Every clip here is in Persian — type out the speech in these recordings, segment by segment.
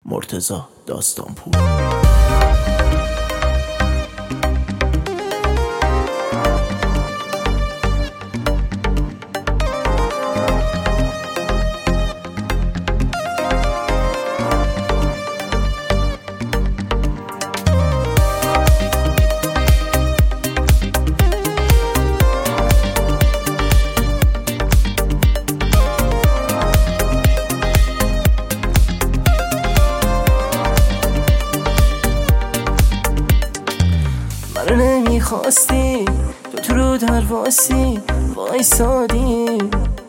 مرتضی داستانپور. منو نمیخواستی تو رو درواسی وایسادی،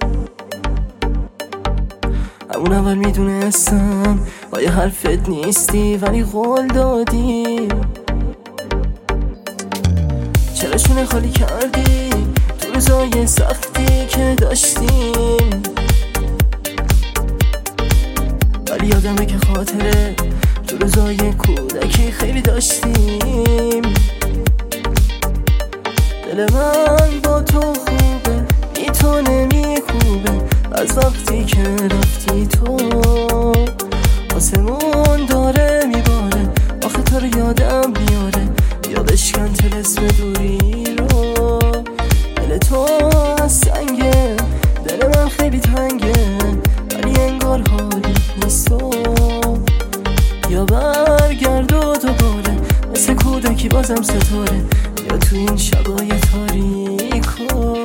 همون اول میدونستم با یه حرفت نیستی ولی قول دادی. چرا شونه خالی کردی تو روزای سختی که داشتیم، ولی یادمه که خاطره تو روزای کودکی خیلی داشتیم. دل من با تو خوبه بی تو نمیخوبه، از وقتی که رفتی تو آسمون داره میباره. آخه تو رو یادم بیاره یا بشکن طلسم دوری رو. دل تو از سنگه دل من خیلی تنگه، ولی انگار حالی نیست تو. یا برگرد و دوباره مثل کودکی بازم ستاره، یا تو این شبای تاریکو.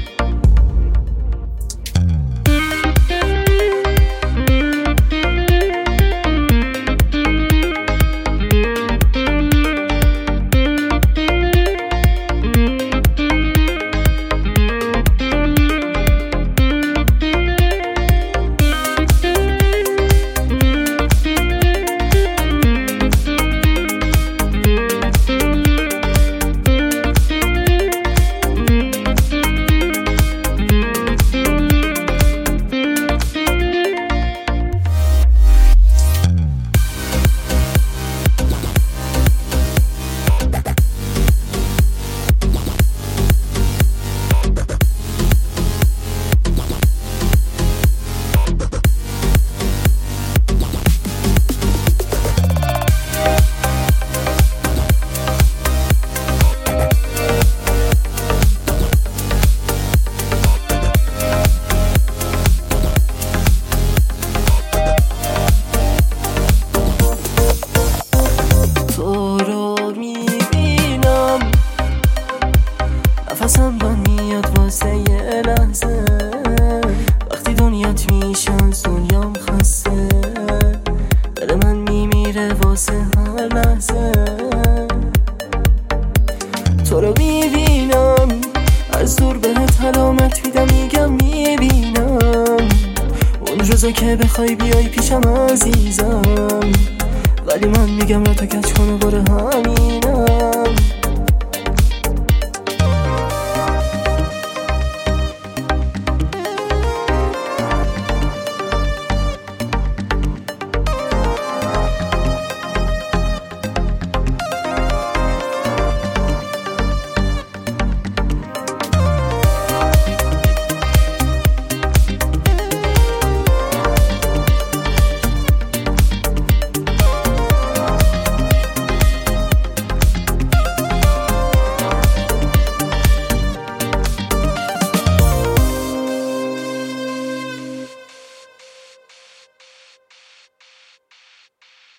نفسم با میاد واسه یه لحظه، وقتی دنیات میشه از دنیام خسته. دل من میمیره واسه هر لحظه، تو رو میبینم از دور بهت علامت میدم میگم میبینم. اون روزا که بخوای بیای پیشم عزیزم، ولی من میگم را تا کچ کنه باره همینم.